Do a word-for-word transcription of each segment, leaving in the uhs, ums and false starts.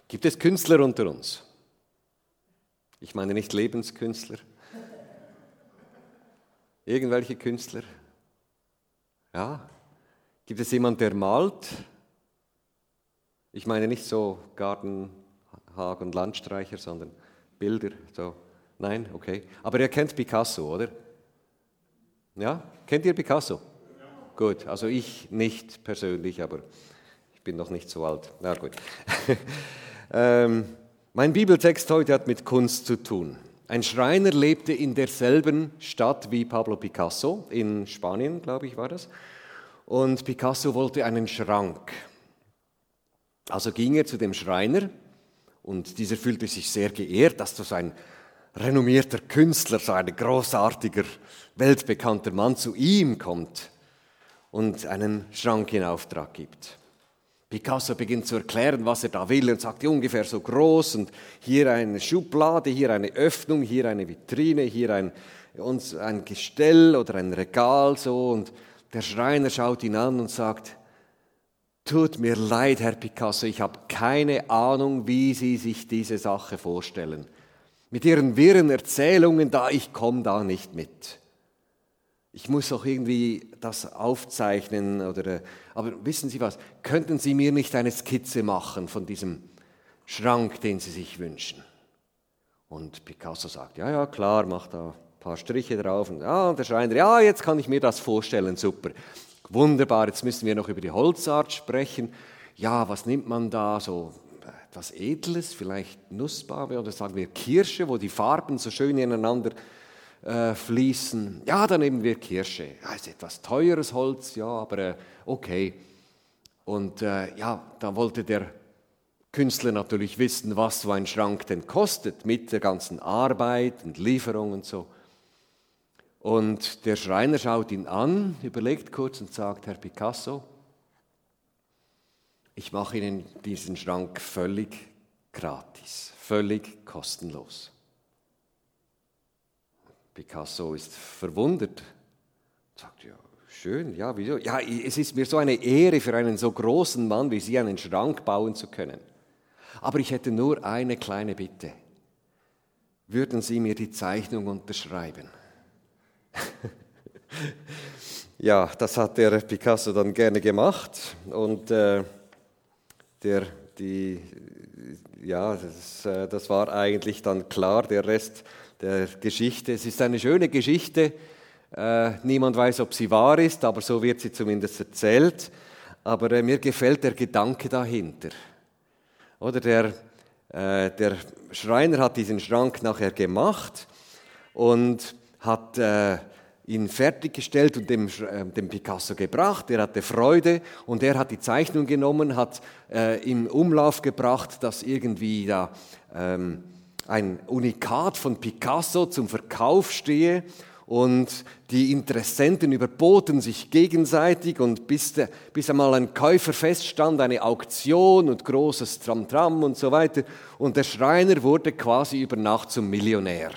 Gibt es Künstler unter uns? Ich meine nicht Lebenskünstler. Irgendwelche Künstler? Ja. Gibt es jemanden, der malt? Ich meine nicht so Garten, Hag- und Landstreicher, sondern Bilder. So. Nein? Okay. Aber ihr kennt Picasso, oder? Ja? Kennt ihr Picasso? Ja. Gut, also ich nicht persönlich, aber ich bin noch nicht so alt. Na gut. ähm, mein Bibeltext heute hat mit Kunst zu tun. Ein Schreiner lebte in derselben Stadt wie Pablo Picasso, in Spanien, glaube ich, war das. Und Picasso wollte einen Schrank. Also ging er zu dem Schreiner und dieser fühlte sich sehr geehrt, dass so ein renommierter Künstler, so ein großartiger, weltbekannter Mann zu ihm kommt und einen Schrank in Auftrag gibt. Picasso beginnt zu erklären, was er da will und sagt, ungefähr so groß und hier eine Schublade, hier eine Öffnung, hier eine Vitrine, hier ein, ein Gestell oder ein Regal so. Und der Schreiner schaut ihn an und sagt, tut mir leid, Herr Picasso, ich habe keine Ahnung, wie Sie sich diese Sache vorstellen. Mit Ihren wirren Erzählungen da, ich komme da nicht mit. Ich muss doch irgendwie das aufzeichnen, oder, aber wissen Sie was, könnten Sie mir nicht eine Skizze machen von diesem Schrank, den Sie sich wünschen? Und Picasso sagt, ja, ja, klar, mach da ein paar Striche drauf. Und, ja, und der Schreiner, ja, jetzt kann ich mir das vorstellen, super. Wunderbar, jetzt müssen wir noch über die Holzart sprechen. Ja, was nimmt man da, so etwas Edles, vielleicht Nussbaum oder sagen wir Kirsche, wo die Farben so schön ineinander Äh, fließen. Ja, dann nehmen wir Kirsche. Ja, ist etwas teures Holz, ja, aber äh, okay. Und äh, ja, da wollte der Künstler natürlich wissen, was so ein Schrank denn kostet, mit der ganzen Arbeit und Lieferung und so. Und der Schreiner schaut ihn an, überlegt kurz und sagt, Herr Picasso, ich mache Ihnen diesen Schrank völlig gratis, völlig kostenlos. Picasso ist verwundert, sagt, ja, schön, ja, wieso? Ja, es ist mir so eine Ehre für einen so großen Mann wie Sie, einen Schrank bauen zu können. Aber ich hätte nur eine kleine Bitte. Würden Sie mir die Zeichnung unterschreiben? Ja, das hat der Picasso dann gerne gemacht und äh, der, die, ja, das, äh, das war eigentlich dann klar, der Rest der Geschichte. Es ist eine schöne Geschichte. Äh, niemand weiß, ob sie wahr ist, aber so wird sie zumindest erzählt. Aber äh, mir gefällt der Gedanke dahinter. Oder der, äh, der Schreiner hat diesen Schrank nachher gemacht und hat äh, ihn fertiggestellt und dem, äh, dem Picasso gebracht. Er hatte Freude und er hat die Zeichnung genommen, hat äh, in Umlauf gebracht, dass irgendwie da ähm, ein Unikat von Picasso zum Verkauf stehe und die Interessenten überboten sich gegenseitig und bis, de, bis einmal ein Käufer feststand, eine Auktion und großes Tramtram und so weiter und der Schreiner wurde quasi über Nacht zum Millionär.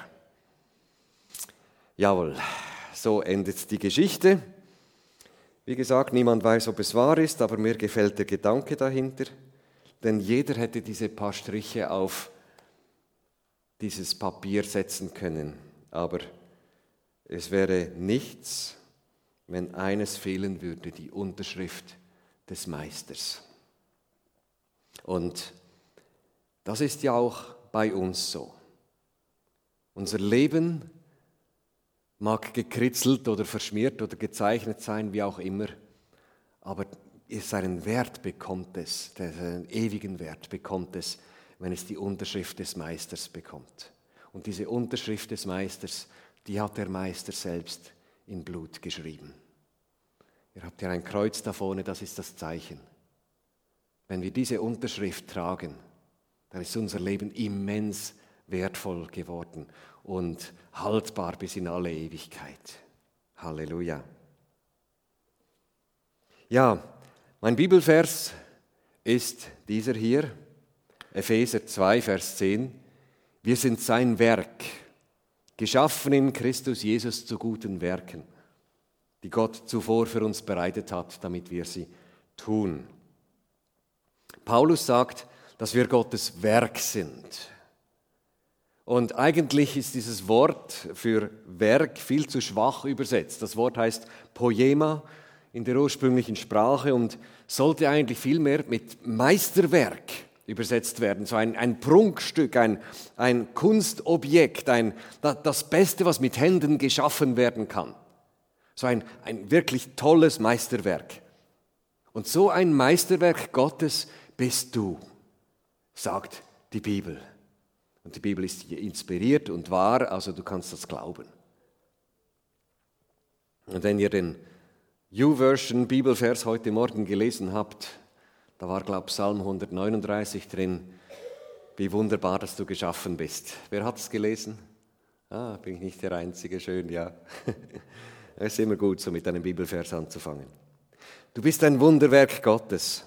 Jawohl, so endet die Geschichte. Wie gesagt, niemand weiß, ob es wahr ist, aber mir gefällt der Gedanke dahinter, denn jeder hätte diese paar Striche auf dieses Papier setzen können. Aber es wäre nichts, wenn eines fehlen würde, die Unterschrift des Meisters. Und das ist ja auch bei uns so. Unser Leben mag gekritzelt oder verschmiert oder gezeichnet sein, wie auch immer, aber seinen Wert bekommt es, seinen ewigen Wert bekommt es, wenn es die Unterschrift des Meisters bekommt. Und diese Unterschrift des Meisters, die hat der Meister selbst in Blut geschrieben. Ihr habt ja ein Kreuz da vorne, das ist das Zeichen. Wenn wir diese Unterschrift tragen, dann ist unser Leben immens wertvoll geworden und haltbar bis in alle Ewigkeit. Halleluja. Ja, mein Bibelvers ist dieser hier. Epheser zwei, Vers zehn. Wir sind sein Werk, geschaffen in Christus Jesus zu guten Werken, die Gott zuvor für uns bereitet hat, damit wir sie tun. Paulus sagt, dass wir Gottes Werk sind. Und eigentlich ist dieses Wort für Werk viel zu schwach übersetzt. Das Wort heißt Poema in der ursprünglichen Sprache und sollte eigentlich vielmehr mit Meisterwerk übersetzt werden. So ein, ein Prunkstück, ein, ein Kunstobjekt, ein, das Beste, was mit Händen geschaffen werden kann. So ein, ein wirklich tolles Meisterwerk. Und so ein Meisterwerk Gottes bist du, sagt die Bibel. Und die Bibel ist inspiriert und wahr, also du kannst das glauben. Und wenn ihr den YouVersion Bibelvers heute Morgen gelesen habt, da war, glaube ich, Psalm hundertneununddreißig drin, wie wunderbar, dass du geschaffen bist. Wer hat es gelesen? Ah, bin ich nicht der Einzige, schön, ja. Es ist immer gut, so mit einem Bibelvers anzufangen. Du bist ein Wunderwerk Gottes.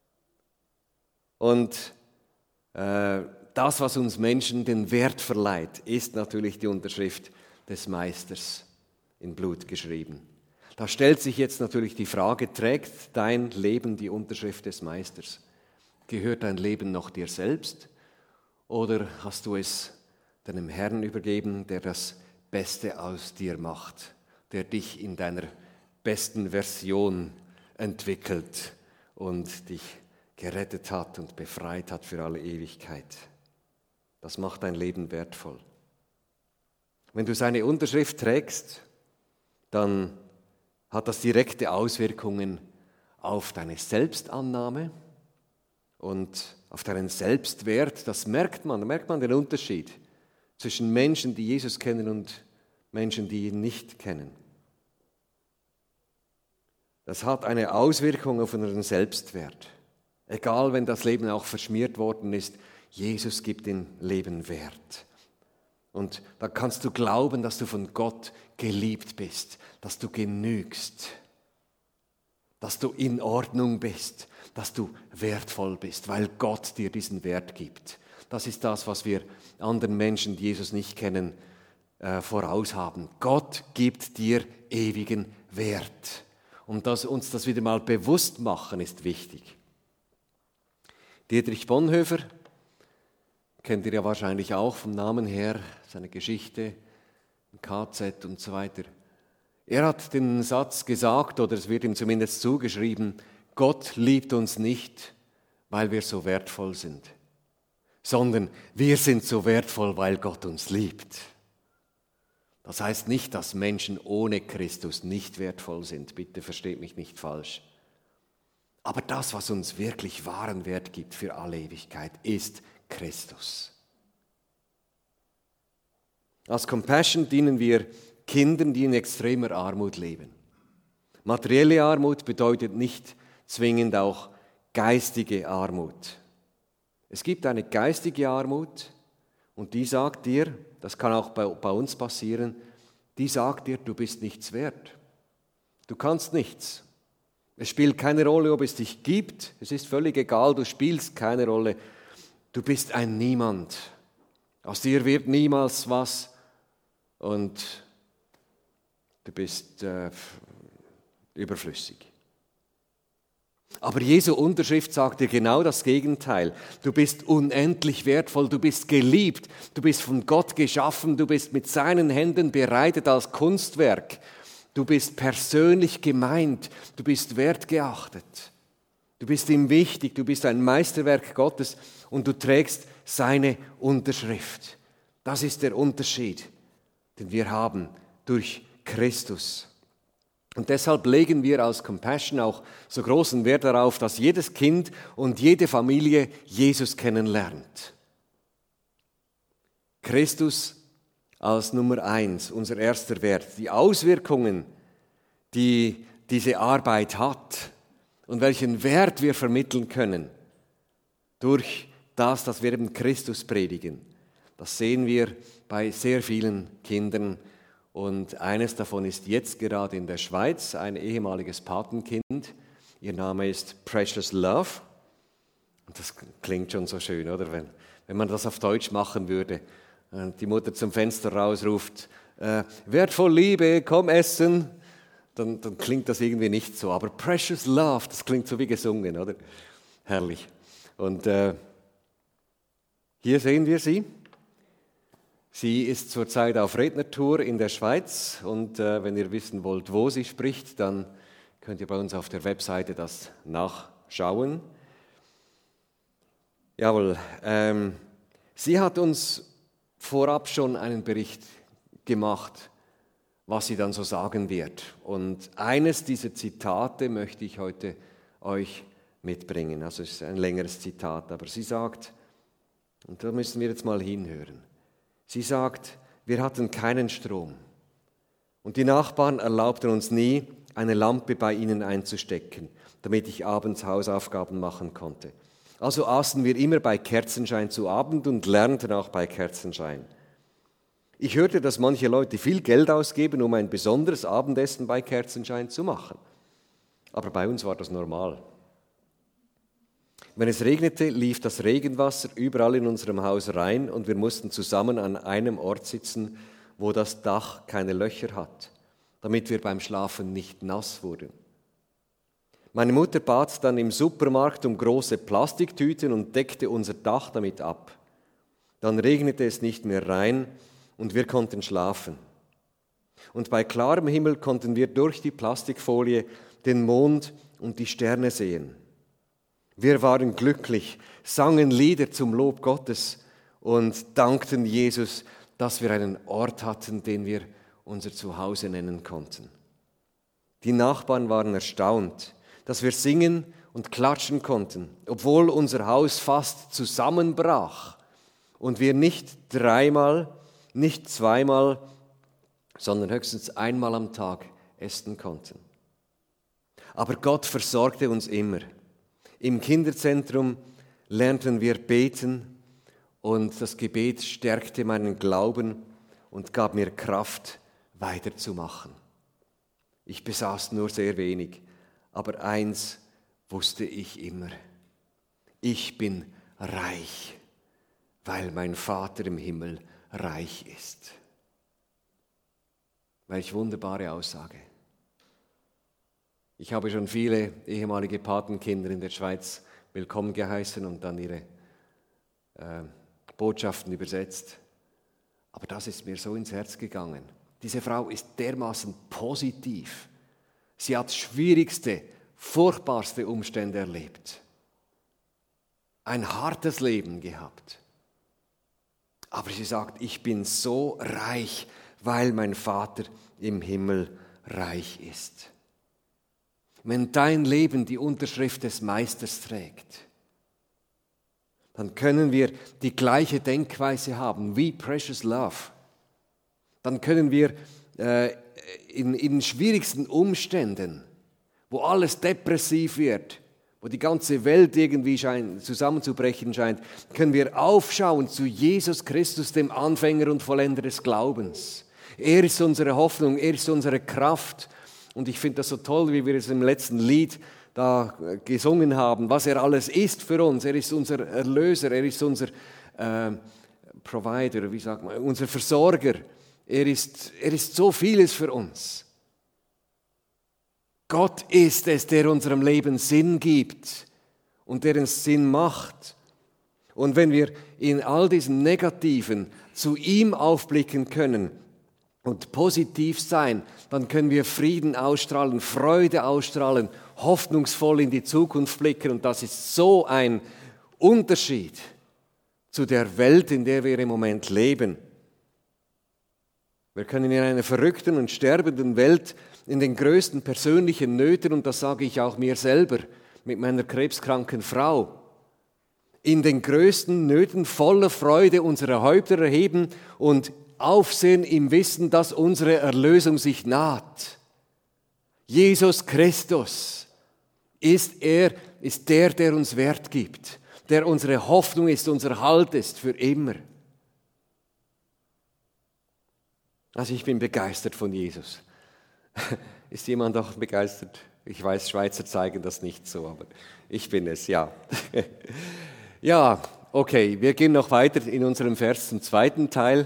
Und äh, das, was uns Menschen den Wert verleiht, ist natürlich die Unterschrift des Meisters in Blut geschrieben. Da stellt sich jetzt natürlich die Frage, trägt dein Leben die Unterschrift des Meisters? Gehört dein Leben noch dir selbst oder hast du es deinem Herrn übergeben, der das Beste aus dir macht, der dich in deiner besten Version entwickelt und dich gerettet hat und befreit hat für alle Ewigkeit? Das macht dein Leben wertvoll. Wenn du seine Unterschrift trägst, dann hat das direkte Auswirkungen auf deine Selbstannahme und auf deinen Selbstwert. Das merkt man, da merkt man den Unterschied zwischen Menschen, die Jesus kennen und Menschen, die ihn nicht kennen. Das hat eine Auswirkung auf unseren Selbstwert. Egal, wenn das Leben auch verschmiert worden ist, Jesus gibt dem Leben Wert. Und da kannst du glauben, dass du von Gott geliebt bist, dass du genügst, dass du in Ordnung bist, dass du wertvoll bist, weil Gott dir diesen Wert gibt. Das ist das, was wir anderen Menschen, die Jesus nicht kennen, äh, voraus haben. Gott gibt dir ewigen Wert. Und dass uns das wieder mal bewusst machen, ist wichtig. Dietrich Bonhoeffer, kennt ihr ja wahrscheinlich auch vom Namen her, seine Geschichte, K Z und so weiter. Er hat den Satz gesagt, oder es wird ihm zumindest zugeschrieben, Gott liebt uns nicht, weil wir so wertvoll sind, sondern wir sind so wertvoll, weil Gott uns liebt. Das heißt nicht, dass Menschen ohne Christus nicht wertvoll sind, bitte versteht mich nicht falsch. Aber das, was uns wirklich wahren Wert gibt für alle Ewigkeit, ist Christus. Als Compassion dienen wir Kindern, die in extremer Armut leben. Materielle Armut bedeutet nicht zwingend auch geistige Armut. Es gibt eine geistige Armut und die sagt dir, das kann auch bei, bei uns passieren, die sagt dir, du bist nichts wert. Du kannst nichts. Es spielt keine Rolle, ob es dich gibt. Es ist völlig egal, du spielst keine Rolle. Du bist ein Niemand. Aus dir wird niemals was und du bist äh, überflüssig. Aber Jesu Unterschrift sagt dir genau das Gegenteil. Du bist unendlich wertvoll, du bist geliebt, du bist von Gott geschaffen, du bist mit seinen Händen bereitet als Kunstwerk. Du bist persönlich gemeint, du bist wertgeachtet. Du bist ihm wichtig, du bist ein Meisterwerk Gottes und du trägst seine Unterschrift. Das ist der Unterschied, den wir haben durch Christus. Und deshalb legen wir als Compassion auch so großen Wert darauf, dass jedes Kind und jede Familie Jesus kennenlernt. Christus als Nummer eins, unser erster Wert. Die Auswirkungen, die diese Arbeit hat und welchen Wert wir vermitteln können durch das, dass wir eben Christus predigen. Das sehen wir bei sehr vielen Kindern. Und eines davon ist jetzt gerade in der Schweiz ein ehemaliges Patenkind. Ihr Name ist Precious Love. Und das klingt schon so schön, oder? Wenn, wenn man das auf Deutsch machen würde. Und die Mutter zum Fenster rausruft, äh, wertvoll Liebe, komm essen. Dann, dann klingt das irgendwie nicht so. Aber Precious Love, das klingt so wie gesungen, oder? Herrlich. Und äh, Hier sehen wir sie. Sie ist zurzeit auf Rednertour in der Schweiz und äh, wenn ihr wissen wollt, wo sie spricht, dann könnt ihr bei uns auf der Webseite das nachschauen. Jawohl, ähm, sie hat uns vorab schon einen Bericht gemacht, was sie dann so sagen wird. Und eines dieser Zitate möchte ich heute euch mitbringen. Also es ist ein längeres Zitat, aber sie sagt, und da müssen wir jetzt mal hinhören, sie sagt, wir hatten keinen Strom und die Nachbarn erlaubten uns nie, eine Lampe bei ihnen einzustecken, damit ich abends Hausaufgaben machen konnte. Also aßen wir immer bei Kerzenschein zu Abend und lernten auch bei Kerzenschein. Ich hörte, dass manche Leute viel Geld ausgeben, um ein besonderes Abendessen bei Kerzenschein zu machen. Aber bei uns war das normal. Wenn es regnete, lief das Regenwasser überall in unserem Haus rein und wir mussten zusammen an einem Ort sitzen, wo das Dach keine Löcher hat, damit wir beim Schlafen nicht nass wurden. Meine Mutter bat dann im Supermarkt um große Plastiktüten und deckte unser Dach damit ab. Dann regnete es nicht mehr rein und wir konnten schlafen. Und bei klarem Himmel konnten wir durch die Plastikfolie den Mond und die Sterne sehen. Wir waren glücklich, sangen Lieder zum Lob Gottes und dankten Jesus, dass wir einen Ort hatten, den wir unser Zuhause nennen konnten. Die Nachbarn waren erstaunt, dass wir singen und klatschen konnten, obwohl unser Haus fast zusammenbrach und wir nicht dreimal, nicht zweimal, sondern höchstens einmal am Tag essen konnten. Aber Gott versorgte uns immer. Im Kinderzentrum lernten wir beten und das Gebet stärkte meinen Glauben und gab mir Kraft, weiterzumachen. Ich besaß nur sehr wenig, aber eins wusste ich immer. Ich bin reich, weil mein Vater im Himmel reich ist. Welch wunderbare Aussage. Ich habe schon viele ehemalige Patenkinder in der Schweiz willkommen geheißen und dann ihre äh, Botschaften übersetzt. Aber das ist mir so ins Herz gegangen. Diese Frau ist dermaßen positiv. Sie hat schwierigste, furchtbarste Umstände erlebt. Ein hartes Leben gehabt. Aber sie sagt, ich bin so reich, weil mein Vater im Himmel reich ist. Wenn dein Leben die Unterschrift des Meisters trägt, dann können wir die gleiche Denkweise haben wie Precious Love. Dann können wir äh, in, in schwierigsten Umständen, wo alles depressiv wird, wo die ganze Welt irgendwie scheint, zusammenzubrechen scheint, können wir aufschauen zu Jesus Christus, dem Anfänger und Vollender des Glaubens. Er ist unsere Hoffnung, er ist unsere Kraft. Und ich finde das so toll, wie wir es im letzten Lied da gesungen haben, was er alles ist für uns. Er ist unser Erlöser, er ist unser äh, Provider, wie sagt man, unser Versorger. Er ist, er ist so vieles für uns. Gott ist es, der unserem Leben Sinn gibt und der uns Sinn macht. Und wenn wir in all diesen Negativen zu ihm aufblicken können und positiv sein, dann können wir Frieden ausstrahlen, Freude ausstrahlen, hoffnungsvoll in die Zukunft blicken. Und das ist so ein Unterschied zu der Welt, in der wir im Moment leben. Wir können in einer verrückten und sterbenden Welt in den größten persönlichen Nöten, und das sage ich auch mir selber mit meiner krebskranken Frau, in den größten Nöten voller Freude unsere Häupter erheben und aufsehen im Wissen, dass unsere Erlösung sich naht. Jesus Christus ist er, ist der, der uns Wert gibt, der unsere Hoffnung ist, unser Halt ist für immer. Also ich bin begeistert von Jesus. Ist jemand auch begeistert? Ich weiß, Schweizer zeigen das nicht so, aber ich bin es, ja. Ja, okay, wir gehen noch weiter in unserem Vers zum zweiten Teil.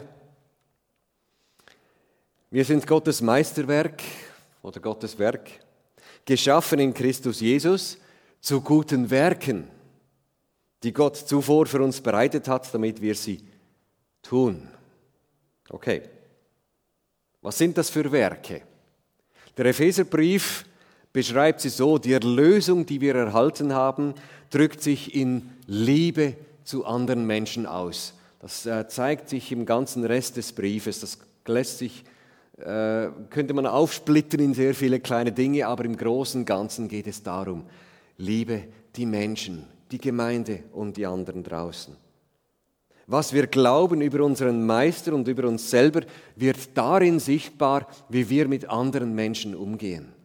Wir sind Gottes Meisterwerk oder Gottes Werk, geschaffen in Christus Jesus zu guten Werken, die Gott zuvor für uns bereitet hat, damit wir sie tun. Okay, was sind das für Werke? Der Epheserbrief beschreibt sie so: Die Erlösung, die wir erhalten haben, drückt sich in Liebe zu anderen Menschen aus. Das äh, zeigt sich im ganzen Rest des Briefes. Das lässt sich, äh, könnte man aufsplitten in sehr viele kleine Dinge, aber im Großen und Ganzen geht es darum: Liebe die Menschen, die Gemeinde und die anderen draußen. Was wir glauben über unseren Meister und über uns selber, wird darin sichtbar, wie wir mit anderen Menschen umgehen.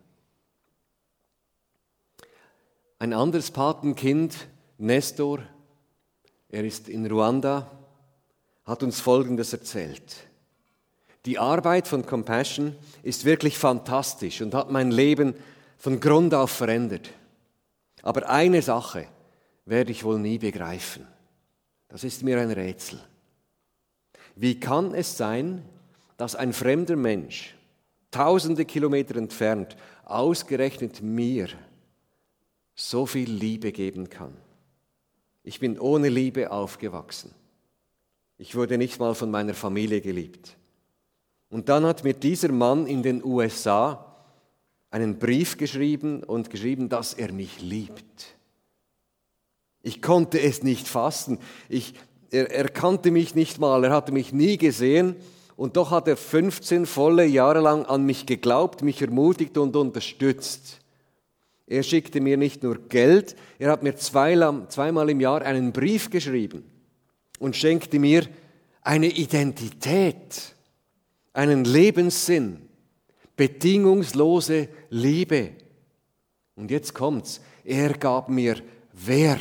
Ein anderes Patenkind, Nestor, er ist in Ruanda, hat uns Folgendes erzählt: Die Arbeit von Compassion ist wirklich fantastisch und hat mein Leben von Grund auf verändert. Aber eine Sache werde ich wohl nie begreifen. Das ist mir ein Rätsel. Wie kann es sein, dass ein fremder Mensch, tausende Kilometer entfernt, ausgerechnet mir so viel Liebe geben kann? Ich bin ohne Liebe aufgewachsen. Ich wurde nicht mal von meiner Familie geliebt. Und dann hat mir dieser Mann in den U S A einen Brief geschrieben und geschrieben, dass er mich liebt. Ich konnte es nicht fassen. Ich, er, er kannte mich nicht mal, er hatte mich nie gesehen und doch hat er fünfzehn volle Jahre lang an mich geglaubt, mich ermutigt und unterstützt. Er schickte mir nicht nur Geld, er hat mir zweimal im Jahr einen Brief geschrieben und schenkte mir eine Identität, einen Lebenssinn, bedingungslose Liebe. Und jetzt kommt's, er gab mir Wert.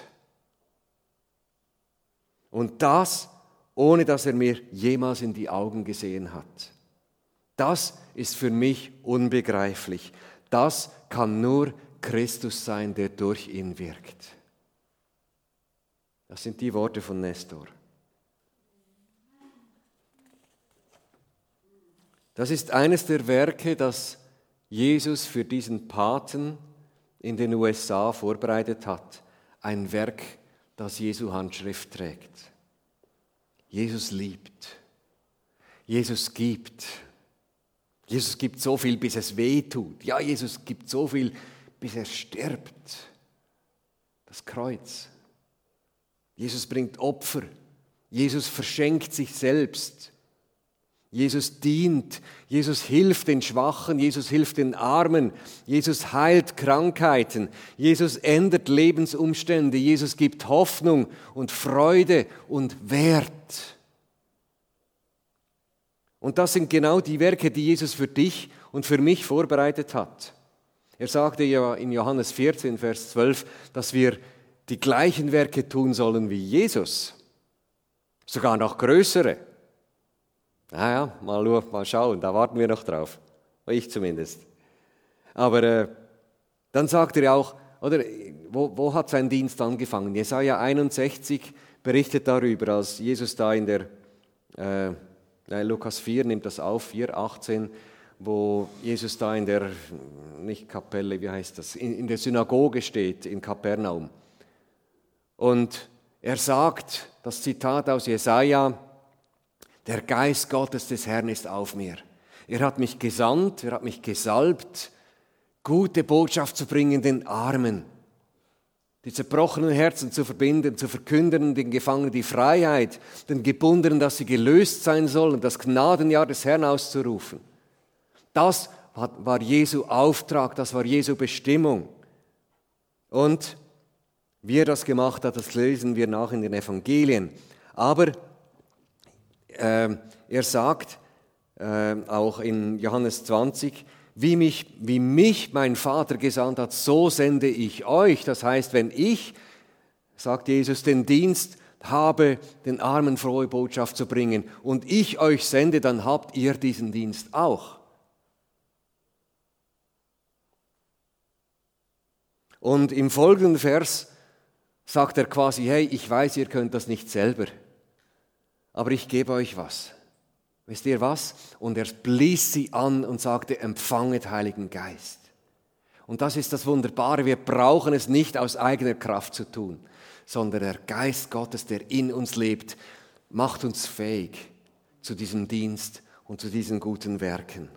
Und das, ohne dass er mir jemals in die Augen gesehen hat. Das ist für mich unbegreiflich. Das kann nur Christus sein, der durch ihn wirkt. Das sind die Worte von Nestor. Das ist eines der Werke, das Jesus für diesen Paten in den U S A vorbereitet hat. Ein Werk, das Jesu Handschrift trägt. Jesus liebt. Jesus gibt. Jesus gibt so viel, bis es weh tut. Ja, Jesus gibt so viel, bis er stirbt. Das Kreuz. Jesus bringt Opfer. Jesus verschenkt sich selbst. Jesus dient, Jesus hilft den Schwachen, Jesus hilft den Armen, Jesus heilt Krankheiten, Jesus ändert Lebensumstände, Jesus gibt Hoffnung und Freude und Wert. Und das sind genau die Werke, die Jesus für dich und für mich vorbereitet hat. Er sagte ja in Johannes vierzehn, Vers zwölf, dass wir die gleichen Werke tun sollen wie Jesus, sogar noch größere. Naja, mal, mal schauen, da warten wir noch drauf. Ich zumindest. Aber äh, dann sagt er auch, oder wo, wo hat sein Dienst angefangen? Jesaja einundsechzig berichtet darüber, als Jesus da in der, äh, Lukas vier nimmt das auf, vier achtzehn, wo Jesus da in der, nicht Kapelle, wie heißt das, in, in der Synagoge steht in Kapernaum. Und er sagt, das Zitat aus Jesaja: Der Geist Gottes des Herrn ist auf mir. Er hat mich gesandt, er hat mich gesalbt, gute Botschaft zu bringen den Armen, die zerbrochenen Herzen zu verbinden, zu verkünden, den Gefangenen die Freiheit, den Gebundenen, dass sie gelöst sein sollen, das Gnadenjahr des Herrn auszurufen. Das war Jesu Auftrag, das war Jesu Bestimmung. Und wie er das gemacht hat, das lesen wir nach in den Evangelien. Aber äh, er sagt äh, auch in Johannes zwanzig, wie mich, wie mich mein Vater gesandt hat, so sende ich euch. Das heißt, wenn ich, sagt Jesus, den Dienst habe, den Armen frohe Botschaft zu bringen und ich euch sende, dann habt ihr diesen Dienst auch. Und im folgenden Vers sagt er quasi, hey, ich weiß, ihr könnt das nicht selber, aber ich gebe euch was. Wisst ihr was? Und er blies sie an und sagte, empfanget Heiligen Geist. Und das ist das Wunderbare, wir brauchen es nicht aus eigener Kraft zu tun, sondern der Geist Gottes, der in uns lebt, macht uns fähig zu diesem Dienst und zu diesen guten Werken.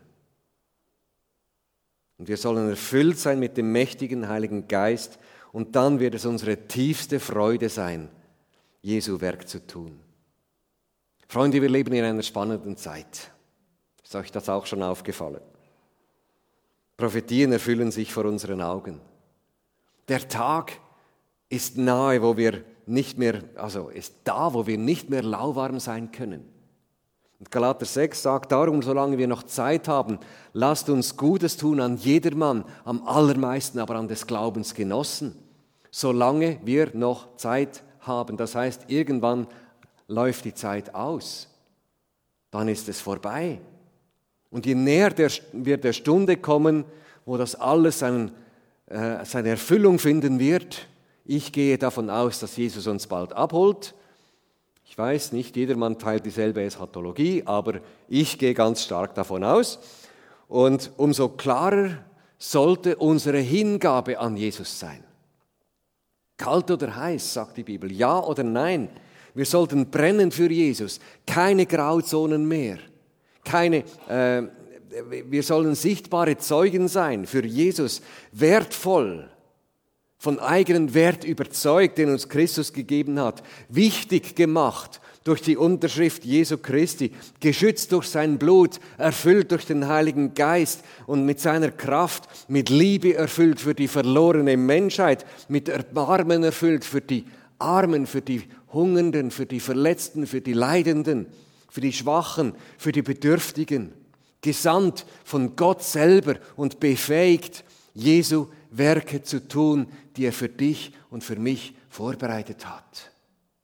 Und wir sollen erfüllt sein mit dem mächtigen Heiligen Geist und dann wird es unsere tiefste Freude sein, Jesu Werk zu tun. Freunde, wir leben in einer spannenden Zeit. Ist euch das auch schon aufgefallen? Prophetien erfüllen sich vor unseren Augen. Der Tag ist nahe, wo wir nicht mehr, also ist da, wo wir nicht mehr lauwarm sein können. Und Galater sechs sagt darum, solange wir noch Zeit haben, lasst uns Gutes tun an jedermann, am allermeisten aber an des Glaubens Genossen. Solange wir noch Zeit haben, das heißt, irgendwann läuft die Zeit aus, dann ist es vorbei. Und je näher der, wir der Stunde kommen, wo das alles seinen, äh, seine Erfüllung finden wird, ich gehe davon aus, dass Jesus uns bald abholt. Ich weiß, nicht jedermann teilt dieselbe Eschatologie, aber ich gehe ganz stark davon aus. Und umso klarer sollte unsere Hingabe an Jesus sein. Kalt oder heiß, sagt die Bibel, ja oder nein. Wir sollten brennen für Jesus, keine Grauzonen mehr. Keine, äh, wir sollen sichtbare Zeugen sein für Jesus, wertvoll, von eigenen Wert überzeugt, den uns Christus gegeben hat, wichtig gemacht durch die Unterschrift Jesu Christi, geschützt durch sein Blut, erfüllt durch den Heiligen Geist und mit seiner Kraft, mit Liebe erfüllt für die verlorene Menschheit, mit Erbarmen erfüllt für die Armen, für die Hungernden, für die Verletzten, für die Leidenden, für die Schwachen, für die Bedürftigen, gesandt von Gott selber und befähigt, Jesu Werke zu tun, die er für dich und für mich vorbereitet hat.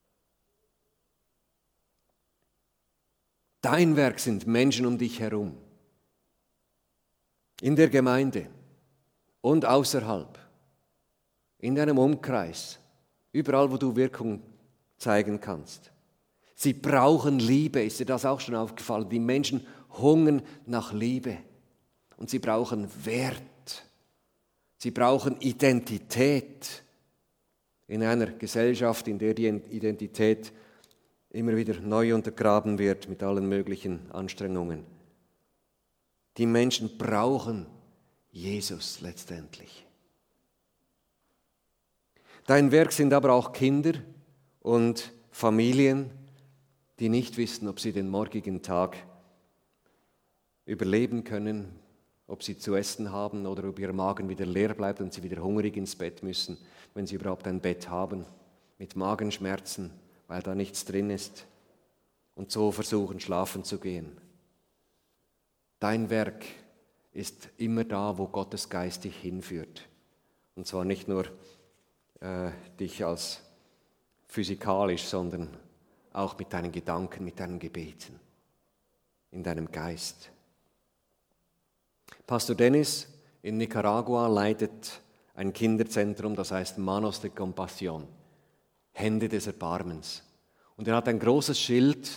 Dein Werk sind Menschen um dich herum, in der Gemeinde und außerhalb, in deinem Umkreis, überall, wo du Wirkung zeigen kannst. Sie brauchen Liebe, ist dir das auch schon aufgefallen? Die Menschen hungern nach Liebe und sie brauchen Wert. Sie brauchen Identität in einer Gesellschaft, in der die Identität immer wieder neu untergraben wird mit allen möglichen Anstrengungen. Die Menschen brauchen Jesus letztendlich. Dein Werk sind aber auch Kinder und Familien, die nicht wissen, ob sie den morgigen Tag überleben können, ob sie zu essen haben oder ob ihr Magen wieder leer bleibt und sie wieder hungrig ins Bett müssen, wenn sie überhaupt ein Bett haben, mit Magenschmerzen, weil da nichts drin ist und so versuchen, schlafen zu gehen. Dein Werk ist immer da, wo Gottes Geist dich hinführt. Und zwar nicht nur äh, dich als physikalisch, sondern auch mit deinen Gedanken, mit deinen Gebeten, in deinem Geist. Pastor Dennis in Nicaragua leitet ein Kinderzentrum, das heißt Manos de Compasión, Hände des Erbarmens. Und er hat ein großes Schild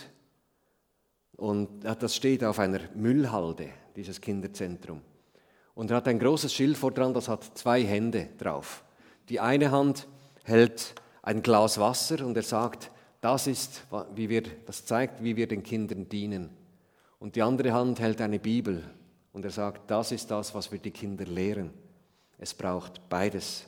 und das steht auf einer Müllhalde, dieses Kinderzentrum. Und er hat ein großes Schild vor dran, das hat zwei Hände drauf. Die eine Hand hält ein Glas Wasser und er sagt, das ist, wie wir, das zeigt, wie wir den Kindern dienen. Und die andere Hand hält eine Bibel. Und er sagt, das ist das, was wir die Kinder lehren. Es braucht beides.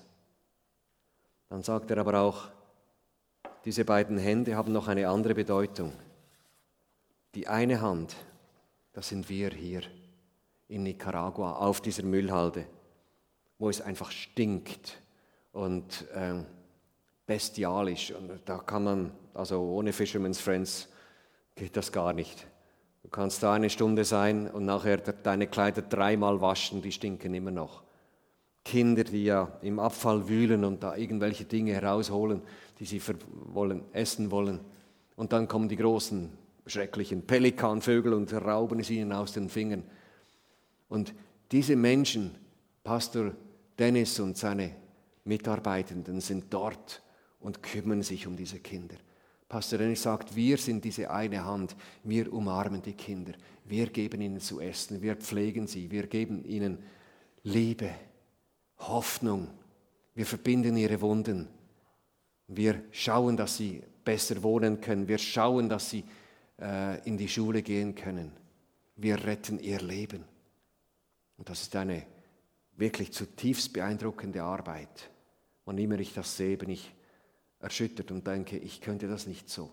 Dann sagt er aber auch, diese beiden Hände haben noch eine andere Bedeutung. Die eine Hand, das sind wir hier in Nicaragua auf dieser Müllhalde, wo es einfach stinkt und äh, bestialisch. Und da kann man, also ohne Fisherman's Friends geht das gar nicht. Du kannst da eine Stunde sein und nachher deine Kleider dreimal waschen, die stinken immer noch. Kinder, die ja im Abfall wühlen und da irgendwelche Dinge herausholen, die sie wollen, essen wollen. Und dann kommen die großen, schrecklichen Pelikanvögel und rauben es ihnen aus den Fingern. Und diese Menschen, Pastor Dennis und seine Mitarbeitenden, sind dort und kümmern sich um diese Kinder. Pastor Dennis sagt, wir sind diese eine Hand, wir umarmen die Kinder, wir geben ihnen zu essen, wir pflegen sie, wir geben ihnen Liebe, Hoffnung, wir verbinden ihre Wunden Wir schauen, dass sie besser wohnen können. Wir schauen, dass sie äh, in die Schule gehen können. Wir retten ihr Leben. Und das ist eine wirklich zutiefst beeindruckende Arbeit. Wann immer ich das sehe, bin ich erschüttert und denke, ich könnte das nicht so.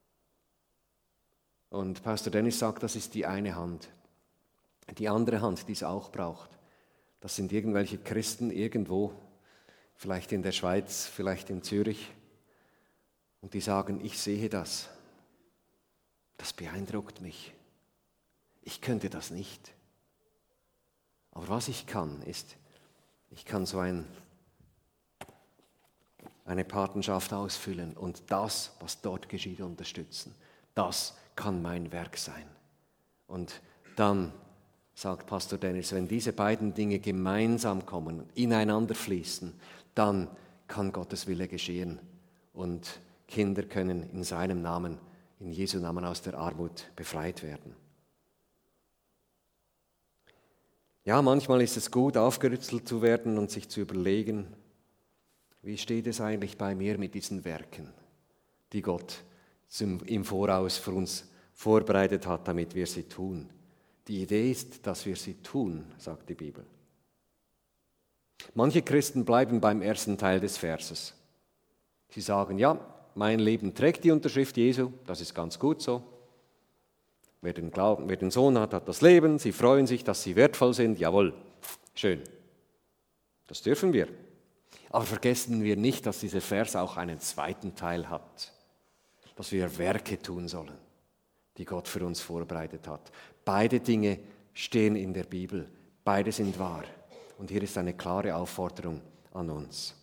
Und Pastor Dennis sagt, das ist die eine Hand. Die andere Hand, die es auch braucht, das sind irgendwelche Christen irgendwo, vielleicht in der Schweiz, vielleicht in Zürich, und die sagen, ich sehe das. Das beeindruckt mich. Ich könnte das nicht. Aber was ich kann, ist, ich kann so ein, eine Patenschaft ausfüllen und das, was dort geschieht, unterstützen. Das kann mein Werk sein. Und dann sagt Pastor Dennis, wenn diese beiden Dinge gemeinsam kommen, ineinander fließen, dann kann Gottes Wille geschehen und Kinder können in seinem Namen, in Jesu Namen aus der Armut befreit werden. Ja, manchmal ist es gut, aufgerüttelt zu werden und sich zu überlegen, wie steht es eigentlich bei mir mit diesen Werken, die Gott zum, im Voraus für uns vorbereitet hat, damit wir sie tun. Die Idee ist, dass wir sie tun, sagt die Bibel. Manche Christen bleiben beim ersten Teil des Verses. Sie sagen, ja, mein Leben trägt die Unterschrift Jesu, das ist ganz gut so. Wer den, Glauben, wer den Sohn hat, hat das Leben. Sie freuen sich, dass sie wertvoll sind. Jawohl, schön. Das dürfen wir. Aber vergessen wir nicht, dass dieser Vers auch einen zweiten Teil hat. Dass wir Werke tun sollen, die Gott für uns vorbereitet hat. Beide Dinge stehen in der Bibel. Beide sind wahr. Und hier ist eine klare Aufforderung an uns.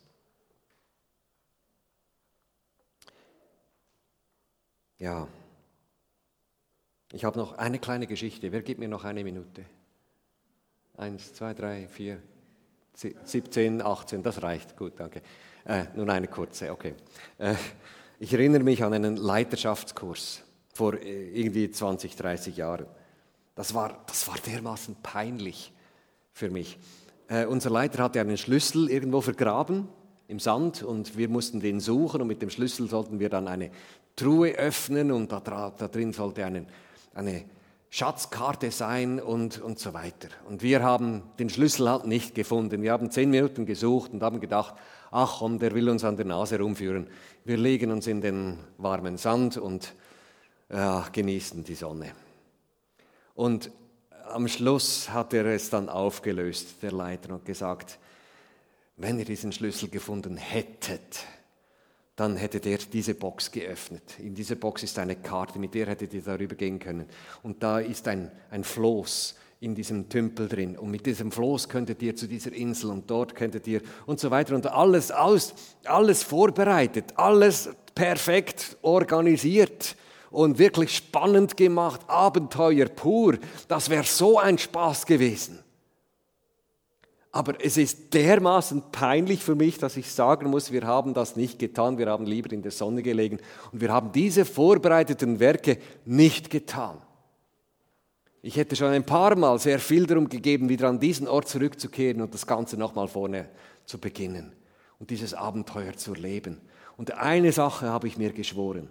Ja. Ich habe noch eine kleine Geschichte. Wer gibt mir noch eine Minute? Eins, zwei, drei, vier, siebzehn, achtzehn, das reicht. Gut, danke. Äh, nun eine kurze, okay. Äh, ich erinnere mich an einen Leiterschaftskurs vor äh, irgendwie zwanzig, dreißig Jahren. Das war, das war dermaßen peinlich für mich. Äh, unser Leiter hatte einen Schlüssel irgendwo vergraben im Sand und wir mussten den suchen und mit dem Schlüssel sollten wir dann eine Truhe öffnen und da, da drin sollte einen eine Schatzkarte sein und, und so weiter. Und wir haben den Schlüssel halt nicht gefunden. Wir haben zehn Minuten gesucht und haben gedacht, ach komm, der will uns an der Nase rumführen. Wir legen uns in den warmen Sand und ja, genießen die Sonne. Und am Schluss hat er es dann aufgelöst, der Leiter, und gesagt, wenn ihr diesen Schlüssel gefunden hättet, dann hättet ihr diese Box geöffnet. In dieser Box ist eine Karte, mit der hättet ihr darüber gehen können. Und da ist ein, ein Floß in diesem Tümpel drin. Und mit diesem Floß könntet ihr zu dieser Insel und dort könntet ihr und so weiter. Und alles, alles, alles vorbereitet, alles perfekt organisiert und wirklich spannend gemacht. Abenteuer pur. Das wäre so ein Spaß gewesen. Aber es ist dermaßen peinlich für mich, dass ich sagen muss, wir haben das nicht getan, wir haben lieber in der Sonne gelegen und wir haben diese vorbereiteten Werke nicht getan. Ich hätte schon ein paar Mal sehr viel darum gegeben, wieder an diesen Ort zurückzukehren und das Ganze nochmal vorne zu beginnen und dieses Abenteuer zu erleben. Und eine Sache habe ich mir geschworen: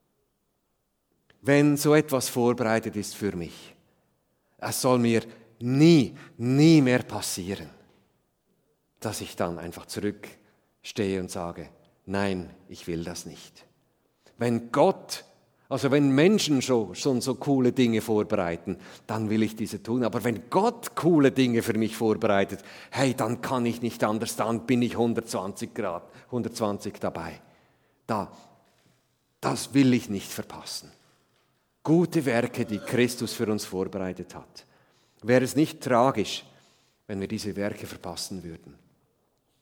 Wenn so etwas vorbereitet ist für mich, es soll mir nie, nie mehr passieren, dass ich dann einfach zurückstehe und sage, nein, ich will das nicht. Wenn Gott, also wenn Menschen schon, schon so coole Dinge vorbereiten, dann will ich diese tun. Aber wenn Gott coole Dinge für mich vorbereitet, hey, dann kann ich nicht anders, dann bin ich hundertzwanzig Grad, hundertzwanzig dabei. Da, das will ich nicht verpassen. Gute Werke, die Christus für uns vorbereitet hat. Wäre es nicht tragisch, wenn wir diese Werke verpassen würden?